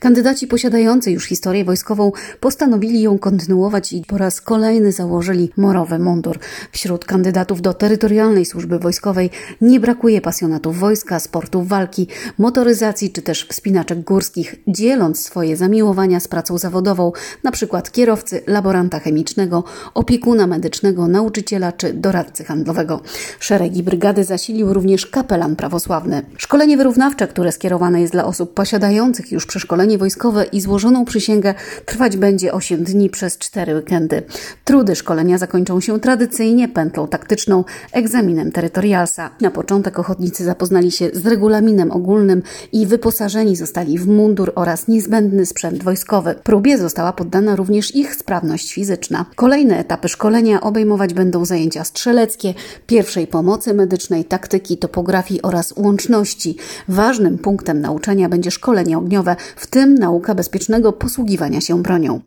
Kandydaci posiadający już historię wojskową postanowili ją kontynuować i po raz kolejny założyli morowy mundur. Wśród kandydatów do terytorialnej służby wojskowej nie brakuje pasjonatów wojska, sportów walki, motoryzacji czy też wspinaczek górskich, dzieląc swoje zamiłowania z pracą zawodową, np. kierowcy, laboranta chemicznego, opiekuna medycznego, nauczyciela czy doradcy handlowego. Szeregi brygady zasilił również kapelan prawosławny. Szkolenie wyrównawcze, które skierowane jest dla osób posiadających już przeszkolenie wojskowe i złożoną przysięgę, trwać będzie 8 dni przez 4 weekendy. Trudy szkolenia zakończą się tradycyjnie pętlą taktyczną, egzaminem terytorialsa. Na początek ochotnicy zapoznali się z regulaminem ogólnym i wyposażeni zostali w mundur oraz niezbędny sprzęt wojskowy. Próbie została poddana również ich sprawność fizyczna. Kolejne etapy szkolenia obejmować będą zajęcia strzeleckie, pierwszej pomocy medycznej, taktyki, topografii oraz łączności. Ważnym punktem nauczania będzie szkolenie ogniowe, w tym nauka bezpiecznego posługiwania się bronią.